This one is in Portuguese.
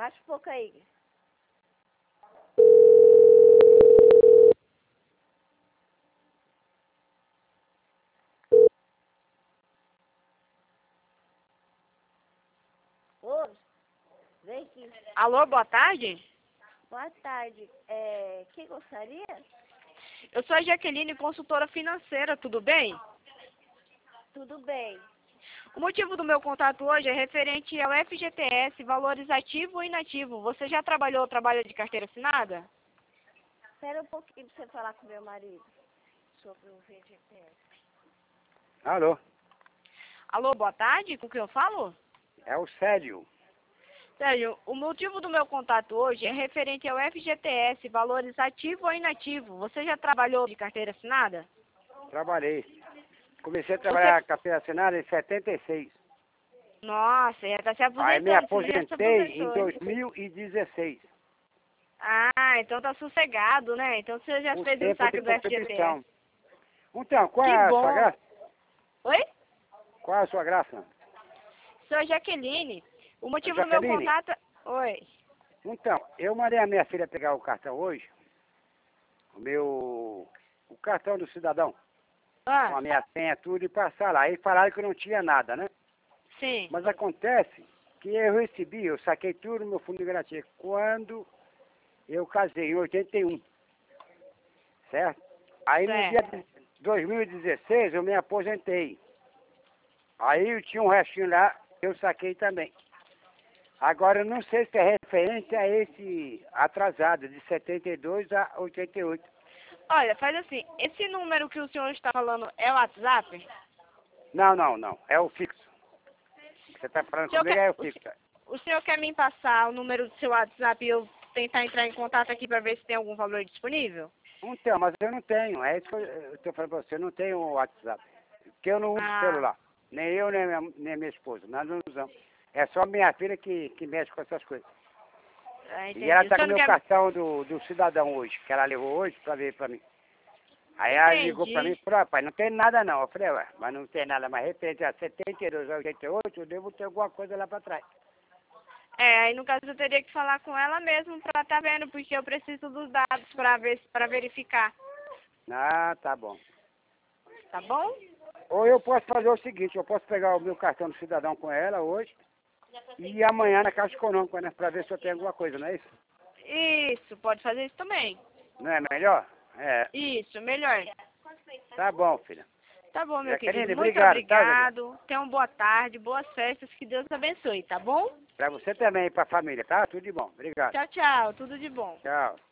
Baixa um pouco aí. Ô, vem aqui. Alô, boa tarde. Boa tarde. Quem gostaria? Eu sou a Jaqueline, consultora financeira, tudo bem? Tudo bem. O motivo do meu contato hoje é referente ao FGTS, valores ativo e inativo. Você já trabalha de carteira assinada? Espera um pouquinho pra você falar com meu marido sobre o VGTS. Alô, Alô, boa tarde, com quem eu falo? é o Célio. Sérgio, o motivo do meu contato hoje é referente ao FGTS, valores ativo ou inativo. Você já trabalhou de carteira assinada? Trabalhei. Comecei a trabalhar carteira assinada em 76. Nossa, já está se Aí me aposentando, você já se aposentei em aposentou. 2016. Ah, então tá sossegado, né? Então você já O fez o tempo saque de do FGTS. contribuição. Então, qual Que é a bom. sua graça? Oi? Qual é a sua graça? Sou a Jaqueline. O motivo do meu Jaqueline? contato... Oi. Então, eu mandei a minha filha pegar o cartão hoje. O cartão do cidadão. Com a Ah, minha senha, tudo, e passar lá. Aí falaram que não tinha nada, né? sim. Mas acontece que eu saquei tudo no meu fundo de garantia quando eu casei, em 81, certo? Aí no dia Certo. de 2016 eu me aposentei. Aí eu tinha um restinho lá, eu saquei também. Agora eu não sei se é referente a esse atrasado, de 72 a 88. Olha, faz assim. Esse número que o senhor está falando é o WhatsApp? Não, é o fixo. Você está falando O senhor comigo, quer, é o fixo. o senhor quer me passar o número do seu WhatsApp e eu tentar entrar em contato aqui para ver se tem algum valor disponível? Então, mas eu não tenho, é isso que eu estou falando para você, eu não tenho o WhatsApp. Porque eu não uso Ah, celular. Nem eu, nem minha esposa. Nós não usamos. É só minha filha que mexe com essas coisas. entendi. E ela O está com senhor o não meu quer... cartão do cidadão hoje, que ela levou hoje para ver para mim. Aí ela ligou para mim e Entendi. falou, rapaz, não tem nada não. Eu falei, ué, mas não tem nada mais referente a 72 a 88, eu devo ter alguma coisa lá para trás. Aí no caso eu teria que falar com ela mesmo pra estar vendo, porque eu preciso dos dados para verificar. Ah, tá bom. Tá bom? Ou eu posso fazer o seguinte, eu posso pegar o meu cartão do cidadão com ela hoje e amanhã na Caixa Econômica, né, para ver se eu tenho alguma coisa, não é isso? Isso, pode fazer isso também. Não é melhor? É. Isso, melhor. Tá bom, filha. Tá bom, meu querido. Jaqueline, Muito obrigado, tá, Jaqueline? obrigado. Tenha uma boa tarde, boas festas, que Deus abençoe, tá bom? Pra você também e pra família, tá? Tudo de bom. Obrigado. Tchau, tchau. Tudo de bom. Tchau.